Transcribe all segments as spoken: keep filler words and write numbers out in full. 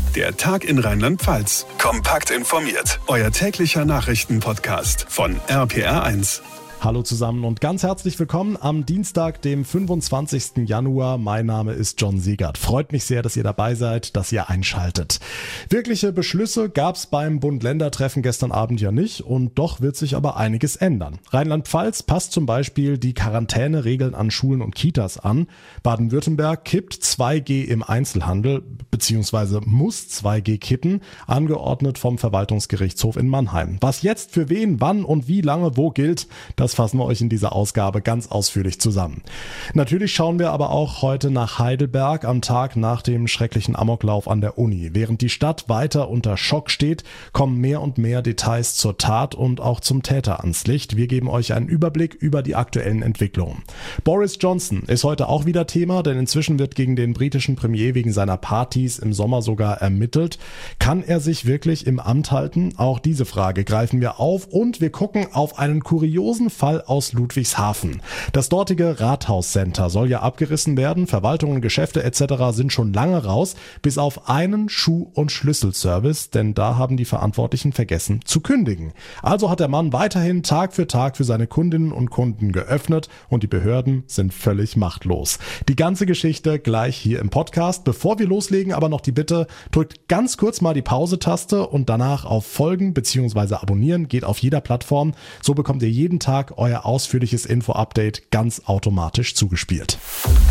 Der Tag in Rheinland-Pfalz. Kompakt informiert. Euer täglicher Nachrichtenpodcast von R P R eins. Hallo zusammen und ganz herzlich willkommen am Dienstag, dem fünfundzwanzigsten Januar. Mein Name ist John Siegert. Freut mich sehr, dass ihr dabei seid, dass ihr einschaltet. Wirkliche Beschlüsse gab es beim Bund-Länder-Treffen gestern Abend ja nicht und doch wird sich aber einiges ändern. Rheinland-Pfalz passt zum Beispiel die Quarantäneregeln an Schulen und Kitas an. Baden-Württemberg kippt zwei G im Einzelhandel bzw. muss zwei G kippen, angeordnet vom Verwaltungsgerichtshof in Mannheim. Was jetzt für wen, wann und wie lange wo gilt, das Das fassen wir euch in dieser Ausgabe ganz ausführlich zusammen. Natürlich schauen wir aber auch heute nach Heidelberg am Tag nach dem schrecklichen Amoklauf an der Uni. Während die Stadt weiter unter Schock steht, kommen mehr und mehr Details zur Tat und auch zum Täter ans Licht. Wir geben euch einen Überblick über die aktuellen Entwicklungen. Boris Johnson ist heute auch wieder Thema, denn inzwischen wird gegen den britischen Premier wegen seiner Partys im Sommer sogar ermittelt. Kann er sich wirklich im Amt halten? Auch diese Frage greifen wir auf und wir gucken auf einen kuriosen Fall aus Ludwigshafen. Das dortige Rathauscenter soll ja abgerissen werden. Verwaltungen, Geschäfte et cetera sind schon lange raus, bis auf einen Schuh- und Schlüsselservice, denn da haben die Verantwortlichen vergessen zu kündigen. Also hat der Mann weiterhin Tag für Tag für seine Kundinnen und Kunden geöffnet und die Behörden sind völlig machtlos. Die ganze Geschichte gleich hier im Podcast. Bevor wir loslegen, aber noch die Bitte, drückt ganz kurz mal die Pause-Taste und danach auf Folgen bzw. abonnieren, geht auf jeder Plattform. So bekommt ihr jeden Tag euer ausführliches Info-Update ganz automatisch zugespielt.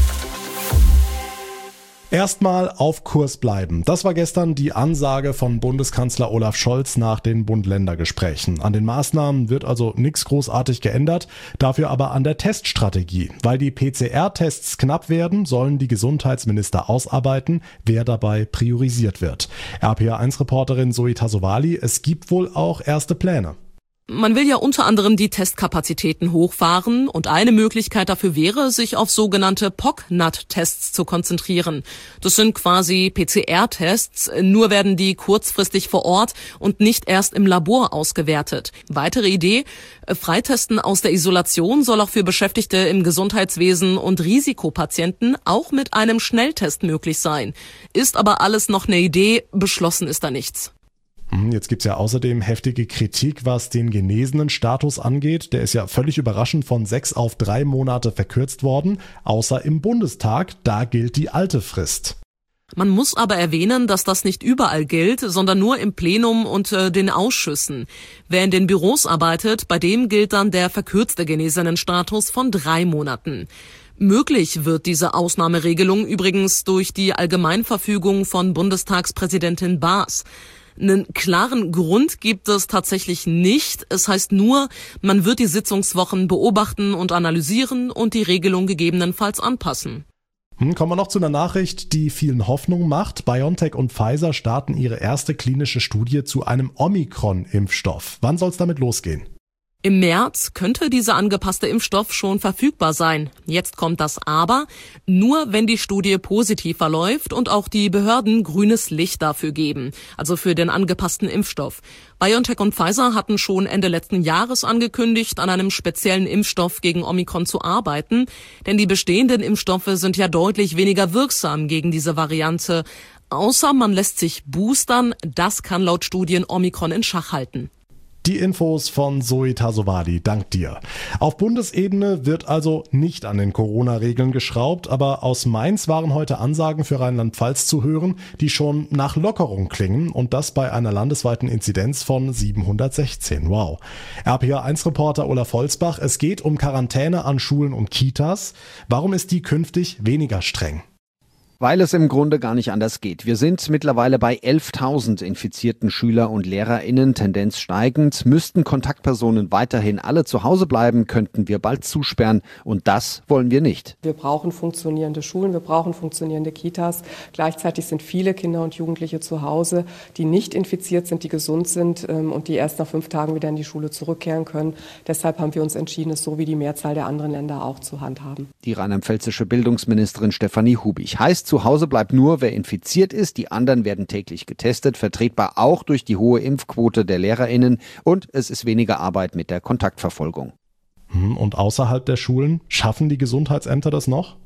Erstmal auf Kurs bleiben. Das war gestern die Ansage von Bundeskanzler Olaf Scholz nach den Bund-Länder-Gesprächen. An den Maßnahmen wird also nichts großartig geändert, dafür aber an der Teststrategie. Weil die P C R-Tests knapp werden, sollen die Gesundheitsminister ausarbeiten, wer dabei priorisiert wird. R P R eins Reporterin Zoe Tassovali, es gibt wohl auch erste Pläne. Man will ja unter anderem die Testkapazitäten hochfahren und eine Möglichkeit dafür wäre, sich auf sogenannte P O C N A T-Tests zu konzentrieren. Das sind quasi P C R-Tests, nur werden die kurzfristig vor Ort und nicht erst im Labor ausgewertet. Weitere Idee, Freitesten aus der Isolation soll auch für Beschäftigte im Gesundheitswesen und Risikopatienten auch mit einem Schnelltest möglich sein. Ist aber alles noch eine Idee, beschlossen ist da nichts. Jetzt gibt's ja außerdem heftige Kritik, was den genesenen Status angeht. Der ist ja völlig überraschend von sechs auf drei Monate verkürzt worden, außer im Bundestag, da gilt die alte Frist. Man muss aber erwähnen, dass das nicht überall gilt, sondern nur im Plenum und äh, den Ausschüssen. Wer in den Büros arbeitet, bei dem gilt dann der verkürzte Genesenenstatus von drei Monaten. Möglich wird diese Ausnahmeregelung übrigens durch die Allgemeinverfügung von Bundestagspräsidentin Baas. Einen klaren Grund gibt es tatsächlich nicht. Es heißt nur, man wird die Sitzungswochen beobachten und analysieren und die Regelung gegebenenfalls anpassen. Hm, kommen wir noch zu einer Nachricht, die vielen Hoffnung macht. BioNTech und Pfizer starten ihre erste klinische Studie zu einem Omikron-Impfstoff. Wann soll es damit losgehen? Im März könnte dieser angepasste Impfstoff schon verfügbar sein. Jetzt kommt das Aber, nur wenn die Studie positiv verläuft und auch die Behörden grünes Licht dafür geben, also für den angepassten Impfstoff. BioNTech und Pfizer hatten schon Ende letzten Jahres angekündigt, an einem speziellen Impfstoff gegen Omikron zu arbeiten, denn die bestehenden Impfstoffe sind ja deutlich weniger wirksam gegen diese Variante. Außer man lässt sich boostern, das kann laut Studien Omikron in Schach halten. Die Infos von Zoe Tassovali, dank dir. Auf Bundesebene wird also nicht an den Corona-Regeln geschraubt, aber aus Mainz waren heute Ansagen für Rheinland-Pfalz zu hören, die schon nach Lockerung klingen und das bei einer landesweiten Inzidenz von siebenhundertsechzehn. Wow. R P R eins Reporter Olaf Holzbach, es geht um Quarantäne an Schulen und Kitas. Warum ist die künftig weniger streng? Weil es im Grunde gar nicht anders geht. Wir sind mittlerweile bei elftausend infizierten Schüler und LehrerInnen, Tendenz steigend. Müssten Kontaktpersonen weiterhin alle zu Hause bleiben, könnten wir bald zusperren und das wollen wir nicht. Wir brauchen funktionierende Schulen, wir brauchen funktionierende Kitas. Gleichzeitig sind viele Kinder und Jugendliche zu Hause, die nicht infiziert sind, die gesund sind und die erst nach fünf Tagen wieder in die Schule zurückkehren können. Deshalb haben wir uns entschieden, es so wie die Mehrzahl der anderen Länder auch zu handhaben. Die rheinland-pfälzische Bildungsministerin Stefanie Hubich heißt, zu Hause bleibt nur, wer infiziert ist. Die anderen werden täglich getestet, vertretbar auch durch die hohe Impfquote der LehrerInnen. Und es ist weniger Arbeit mit der Kontaktverfolgung. Und außerhalb der Schulen, schaffen die Gesundheitsämter das noch?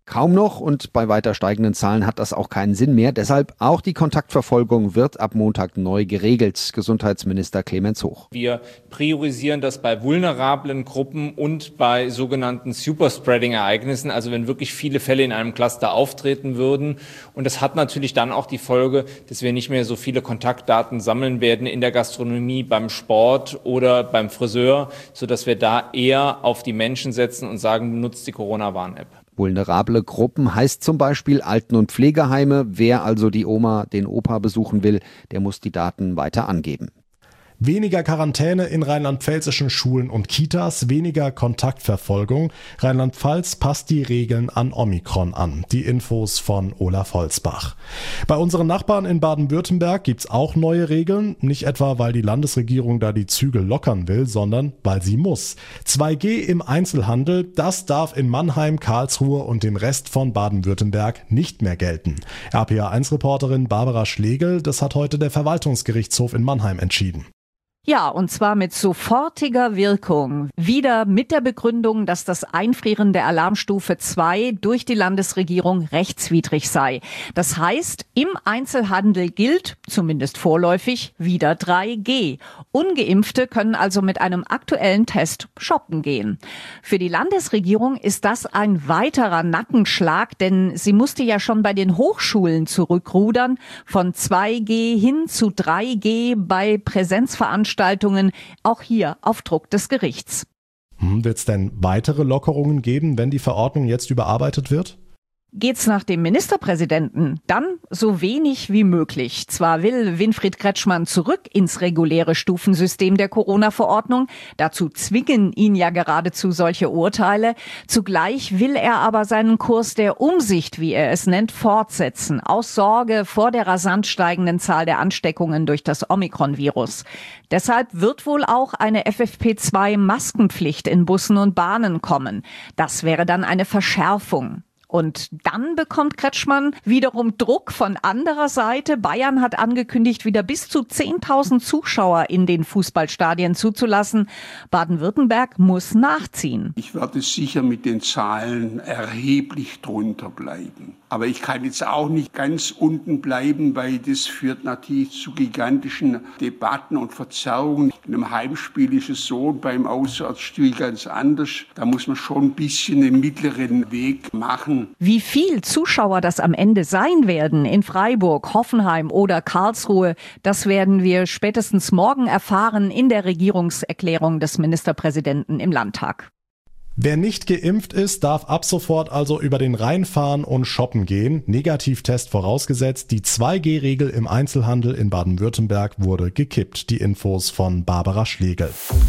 Kaum noch, und bei weiter steigenden Zahlen hat das auch keinen Sinn mehr. Deshalb auch die Kontaktverfolgung wird ab Montag neu geregelt. Gesundheitsminister Clemens Hoch. Wir priorisieren das bei vulnerablen Gruppen und bei sogenannten Superspreading-Ereignissen, also wenn wirklich viele Fälle in einem Cluster auftreten würden. Und das hat natürlich dann auch die Folge, dass wir nicht mehr so viele Kontaktdaten sammeln werden in der Gastronomie, beim Sport oder beim Friseur, sodass wir da eher auf die Menschen setzen und sagen, benutzt die Corona-Warn-App. Vulnerable Gruppen heißt zum Beispiel Alten- und Pflegeheime. Wer also die Oma, den Opa besuchen will, der muss die Daten weiter angeben. Weniger Quarantäne in rheinland-pfälzischen Schulen und Kitas, weniger Kontaktverfolgung. Rheinland-Pfalz passt die Regeln an Omikron an. Die Infos von Olaf Holzbach. Bei unseren Nachbarn in Baden-Württemberg gibt's auch neue Regeln. Nicht etwa, weil die Landesregierung da die Zügel lockern will, sondern weil sie muss. zwei G im Einzelhandel, das darf in Mannheim, Karlsruhe und dem Rest von Baden-Württemberg nicht mehr gelten. R P A eins Reporterin Barbara Schlegel, das hat heute der Verwaltungsgerichtshof in Mannheim entschieden. Ja, und zwar mit sofortiger Wirkung. Wieder mit der Begründung, dass das Einfrieren der Alarmstufe zwei durch die Landesregierung rechtswidrig sei. Das heißt, im Einzelhandel gilt, zumindest vorläufig, wieder drei G. Ungeimpfte können also mit einem aktuellen Test shoppen gehen. Für die Landesregierung ist das ein weiterer Nackenschlag, denn sie musste ja schon bei den Hochschulen zurückrudern, von zwei G hin zu drei G bei Präsenzveranstaltungen. Auch hier auf Druck des Gerichts. Hm, wird es denn weitere Lockerungen geben, wenn die Verordnung jetzt überarbeitet wird? Geht's nach dem Ministerpräsidenten, dann so wenig wie möglich. Zwar will Winfried Kretschmann zurück ins reguläre Stufensystem der Corona-Verordnung, dazu zwingen ihn ja geradezu solche Urteile. Zugleich will er aber seinen Kurs der Umsicht, wie er es nennt, fortsetzen, aus Sorge vor der rasant steigenden Zahl der Ansteckungen durch das Omikron-Virus. Deshalb wird wohl auch eine F F P zwei Maskenpflicht in Bussen und Bahnen kommen. Das wäre dann eine Verschärfung. Und dann bekommt Kretschmann wiederum Druck von anderer Seite. Bayern hat angekündigt, wieder bis zu zehntausend Zuschauer in den Fußballstadien zuzulassen. Baden-Württemberg muss nachziehen. Ich werde sicher mit den Zahlen erheblich drunter bleiben. Aber ich kann jetzt auch nicht ganz unten bleiben, weil das führt natürlich zu gigantischen Debatten und Verzerrungen. In einem Heimspiel ist es so, beim Auswärtsspiel ganz anders. Da muss man schon ein bisschen den mittleren Weg machen. Wie viel Zuschauer das am Ende sein werden in Freiburg, Hoffenheim oder Karlsruhe, das werden wir spätestens morgen erfahren in der Regierungserklärung des Ministerpräsidenten im Landtag. Wer nicht geimpft ist, darf ab sofort also über den Rhein fahren und shoppen gehen. Negativtest vorausgesetzt. Die zwei G Regel im Einzelhandel in Baden-Württemberg wurde gekippt. Die Infos von Barbara Schlegel.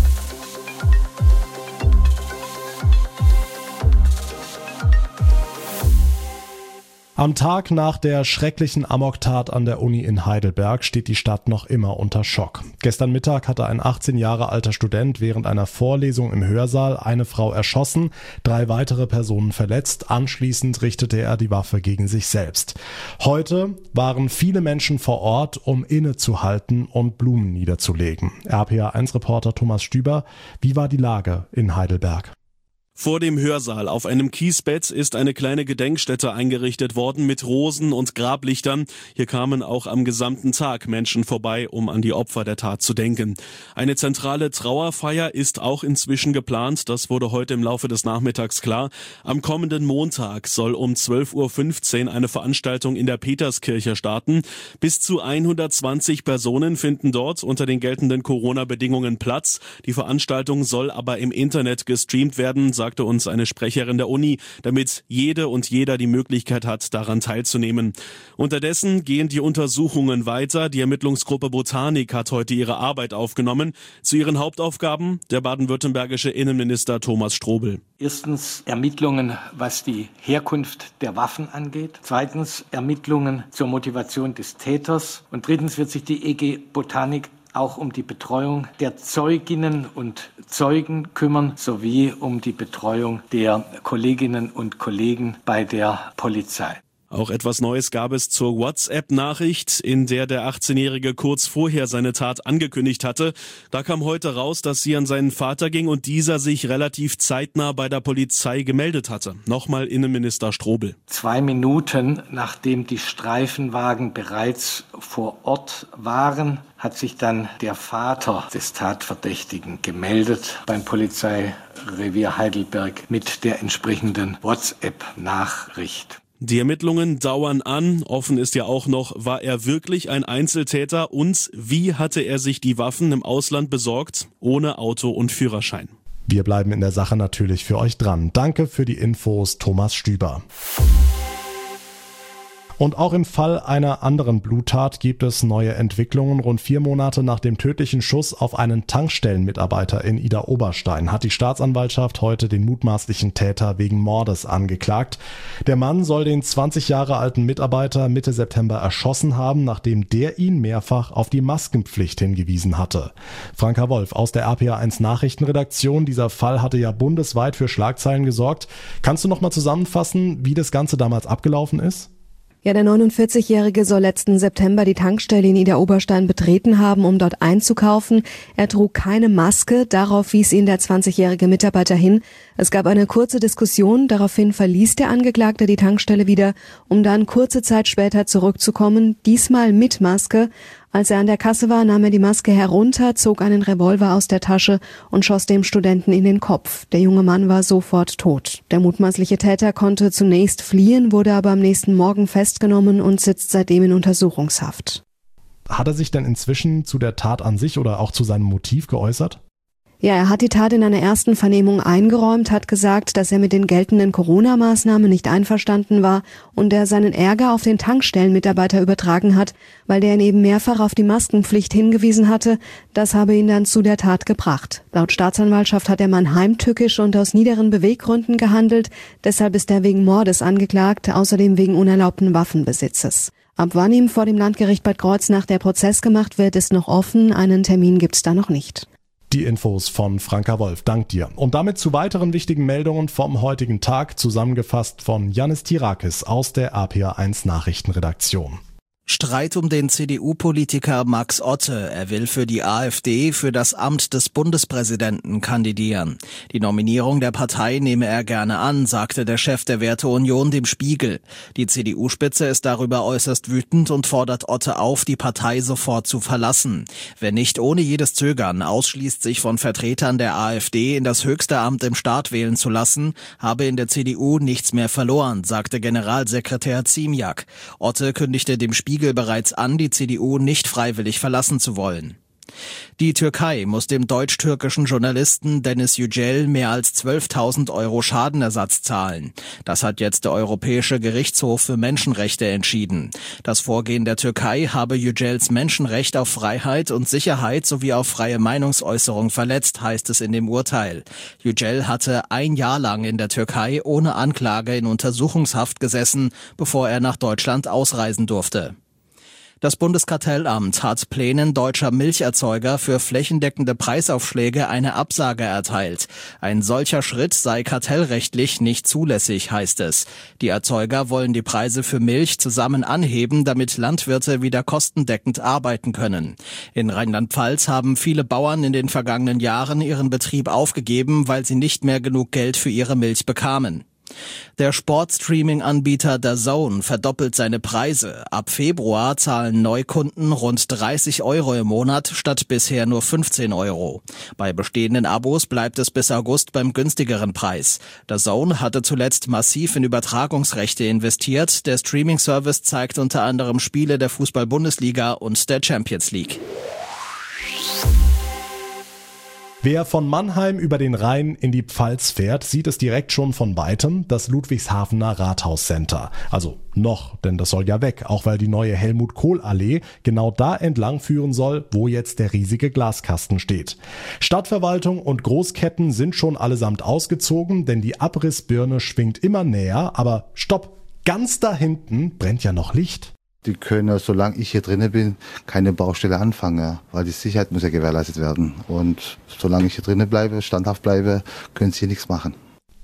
Am Tag nach der schrecklichen Amoktat an der Uni in Heidelberg steht die Stadt noch immer unter Schock. Gestern Mittag hatte ein achtzehn Jahre alter Student während einer Vorlesung im Hörsaal eine Frau erschossen, drei weitere Personen verletzt. Anschließend richtete er die Waffe gegen sich selbst. Heute waren viele Menschen vor Ort, um innezuhalten und Blumen niederzulegen. R P A eins Reporter Thomas Stüber, wie war die Lage in Heidelberg? Vor dem Hörsaal auf einem Kiesbett ist eine kleine Gedenkstätte eingerichtet worden mit Rosen und Grablichtern. Hier kamen auch am gesamten Tag Menschen vorbei, um an die Opfer der Tat zu denken. Eine zentrale Trauerfeier ist auch inzwischen geplant. Das wurde heute im Laufe des Nachmittags klar. Am kommenden Montag soll um zwölf Uhr fünfzehn eine Veranstaltung in der Peterskirche starten. Bis zu hundertzwanzig Personen finden dort unter den geltenden Corona-Bedingungen Platz. Die Veranstaltung soll aber im Internet gestreamt werden, sagte uns eine Sprecherin der Uni, damit jede und jeder die Möglichkeit hat, daran teilzunehmen. Unterdessen gehen die Untersuchungen weiter. Die Ermittlungsgruppe Botanik hat heute ihre Arbeit aufgenommen. Zu ihren Hauptaufgaben der baden-württembergische Innenminister Thomas Strobel. Erstens Ermittlungen, was die Herkunft der Waffen angeht. Zweitens Ermittlungen zur Motivation des Täters. Und drittens wird sich die E G Botanik auch um die Betreuung der Zeuginnen und Zeugen kümmern, sowie um die Betreuung der Kolleginnen und Kollegen bei der Polizei. Auch etwas Neues gab es zur WhatsApp-Nachricht, in der der achtzehnjährige kurz vorher seine Tat angekündigt hatte. Da kam heute raus, dass sie an seinen Vater ging und dieser sich relativ zeitnah bei der Polizei gemeldet hatte. Nochmal Innenminister Strobel. Zwei Minuten nachdem die Streifenwagen bereits vor Ort waren, hat sich dann der Vater des Tatverdächtigen gemeldet beim Polizeirevier Heidelberg mit der entsprechenden WhatsApp-Nachricht. Die Ermittlungen dauern an. Offen ist ja auch noch, war er wirklich ein Einzeltäter und wie hatte er sich die Waffen im Ausland besorgt, ohne Auto und Führerschein? Wir bleiben in der Sache natürlich für euch dran. Danke für die Infos, Thomas Stüber. Und auch im Fall einer anderen Bluttat gibt es neue Entwicklungen. Rund vier Monate nach dem tödlichen Schuss auf einen Tankstellenmitarbeiter in Idar-Oberstein hat die Staatsanwaltschaft heute den mutmaßlichen Täter wegen Mordes angeklagt. Der Mann soll den zwanzig Jahre alten Mitarbeiter Mitte September erschossen haben, nachdem der ihn mehrfach auf die Maskenpflicht hingewiesen hatte. Franka Wolf aus der R P A eins Nachrichtenredaktion. Dieser Fall hatte ja bundesweit für Schlagzeilen gesorgt. Kannst du noch mal zusammenfassen, wie das Ganze damals abgelaufen ist? Ja, der neunundvierzigjährige soll letzten September die Tankstelle in Idar-Oberstein betreten haben, um dort einzukaufen. Er trug keine Maske, darauf wies ihn der zwanzigjährige Mitarbeiter hin. Es gab eine kurze Diskussion, daraufhin verließ der Angeklagte die Tankstelle wieder, um dann kurze Zeit später zurückzukommen, diesmal mit Maske. Als er an der Kasse war, nahm er die Maske herunter, zog einen Revolver aus der Tasche und schoss dem Studenten in den Kopf. Der junge Mann war sofort tot. Der mutmaßliche Täter konnte zunächst fliehen, wurde aber am nächsten Morgen festgenommen und sitzt seitdem in Untersuchungshaft. Hat er sich denn inzwischen zu der Tat an sich oder auch zu seinem Motiv geäußert? Ja, er hat die Tat in einer ersten Vernehmung eingeräumt, hat gesagt, dass er mit den geltenden Corona-Maßnahmen nicht einverstanden war und er seinen Ärger auf den Tankstellenmitarbeiter übertragen hat, weil der ihn eben mehrfach auf die Maskenpflicht hingewiesen hatte. Das habe ihn dann zu der Tat gebracht. Laut Staatsanwaltschaft hat der Mann heimtückisch und aus niederen Beweggründen gehandelt. Deshalb ist er wegen Mordes angeklagt, außerdem wegen unerlaubten Waffenbesitzes. Ab wann ihm vor dem Landgericht Bad Kreuznach der Prozess gemacht wird, ist noch offen. Einen Termin gibt's da noch nicht. Die Infos von Franka Wolf, dank dir. Und damit zu weiteren wichtigen Meldungen vom heutigen Tag, zusammengefasst von Yannis Tirakis aus der R P A eins Nachrichtenredaktion. Streit um den C D U-Politiker Max Otte. Er will für die AfD für das Amt des Bundespräsidenten kandidieren. Die Nominierung der Partei nehme er gerne an, sagte der Chef der Werteunion dem Spiegel. Die C D U-Spitze ist darüber äußerst wütend und fordert Otte auf, die Partei sofort zu verlassen. Wer nicht ohne jedes Zögern ausschließt, sich von Vertretern der AfD in das höchste Amt im Staat wählen zu lassen, habe in der C D U nichts mehr verloren, sagte Generalsekretär Ziemiak. Otte kündigte dem Spiegel bereits an, die C D U nicht freiwillig verlassen zu wollen. Die Türkei muss dem deutsch-türkischen Journalisten Deniz Yücel mehr als zwölftausend Euro Schadenersatz zahlen. Das hat jetzt der Europäische Gerichtshof für Menschenrechte entschieden. Das Vorgehen der Türkei habe Yücels Menschenrecht auf Freiheit und Sicherheit sowie auf freie Meinungsäußerung verletzt, heißt es in dem Urteil. Yücel hatte ein Jahr lang in der Türkei ohne Anklage in Untersuchungshaft gesessen, bevor er nach Deutschland ausreisen durfte. Das Bundeskartellamt hat Plänen deutscher Milcherzeuger für flächendeckende Preisaufschläge eine Absage erteilt. Ein solcher Schritt sei kartellrechtlich nicht zulässig, heißt es. Die Erzeuger wollen die Preise für Milch zusammen anheben, damit Landwirte wieder kostendeckend arbeiten können. In Rheinland-Pfalz haben viele Bauern in den vergangenen Jahren ihren Betrieb aufgegeben, weil sie nicht mehr genug Geld für ihre Milch bekamen. Der Sportstreaming-Anbieter D A Z N verdoppelt seine Preise. Ab Februar zahlen Neukunden rund dreißig Euro im Monat statt bisher nur fünfzehn Euro. Bei bestehenden Abos bleibt es bis August beim günstigeren Preis. D A Z N hatte zuletzt massiv in Übertragungsrechte investiert. Der Streaming-Service zeigt unter anderem Spiele der Fußball-Bundesliga und der Champions League. Wer von Mannheim über den Rhein in die Pfalz fährt, sieht es direkt schon von weitem, das Ludwigshafener Rathauscenter. Also noch, denn das soll ja weg, auch weil die neue Helmut-Kohl-Allee genau da entlang führen soll, wo jetzt der riesige Glaskasten steht. Stadtverwaltung und Großketten sind schon allesamt ausgezogen, denn die Abrissbirne schwingt immer näher, aber stopp, ganz da hinten brennt ja noch Licht. Die können, solange ich hier drinnen bin, keine Baustelle anfangen, weil die Sicherheit muss ja gewährleistet werden. Und solange ich hier drinnen bleibe, standhaft bleibe, können sie hier nichts machen.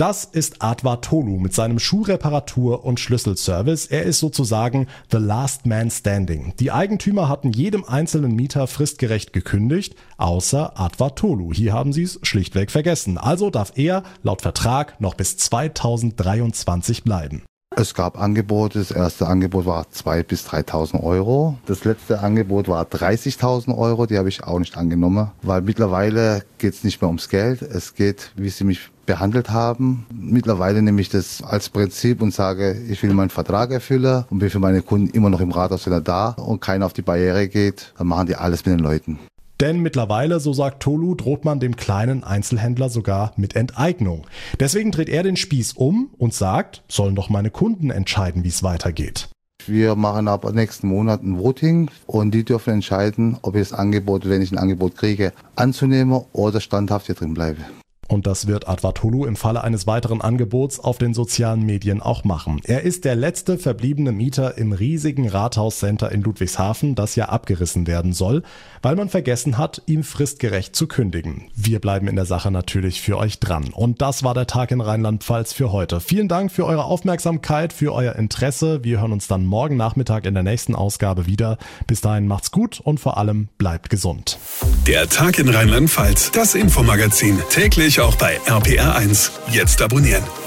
Das ist Adva Tolu mit seinem Schuhreparatur- und Schlüsselservice. Er ist sozusagen the last man standing. Die Eigentümer hatten jedem einzelnen Mieter fristgerecht gekündigt, außer Adva Tolu. Hier haben sie es schlichtweg vergessen. Also darf er laut Vertrag noch bis zweitausenddreiundzwanzig bleiben. Es gab Angebote. Das erste Angebot war zweitausend bis dreitausend Euro. Das letzte Angebot war dreißigtausend Euro. Die habe ich auch nicht angenommen, weil mittlerweile geht es nicht mehr ums Geld. Es geht, wie sie mich behandelt haben. Mittlerweile nehme ich das als Prinzip und sage, ich will meinen Vertrag erfüllen und bin für meine Kunden immer noch im Rathaus wieder da und keiner auf die Barriere geht. Dann machen die alles mit den Leuten. Denn mittlerweile, so sagt Tolu, droht man dem kleinen Einzelhändler sogar mit Enteignung. Deswegen dreht er den Spieß um und sagt, sollen doch meine Kunden entscheiden, wie es weitergeht. Wir machen ab nächsten Monat ein Voting und die dürfen entscheiden, ob ich das Angebot, wenn ich ein Angebot kriege, anzunehmen oder standhaft hier drin bleibe. Und das wird Adva Tolu im Falle eines weiteren Angebots auf den sozialen Medien auch machen. Er ist der letzte verbliebene Mieter im riesigen Rathauscenter in Ludwigshafen, das ja abgerissen werden soll, weil man vergessen hat, ihm fristgerecht zu kündigen. Wir bleiben in der Sache natürlich für euch dran. Und das war der Tag in Rheinland-Pfalz für heute. Vielen Dank für eure Aufmerksamkeit, für euer Interesse. Wir hören uns dann morgen Nachmittag in der nächsten Ausgabe wieder. Bis dahin macht's gut und vor allem bleibt gesund. Der Tag in Rheinland-Pfalz, das Infomagazin, täglich auch bei R P R eins. Jetzt abonnieren.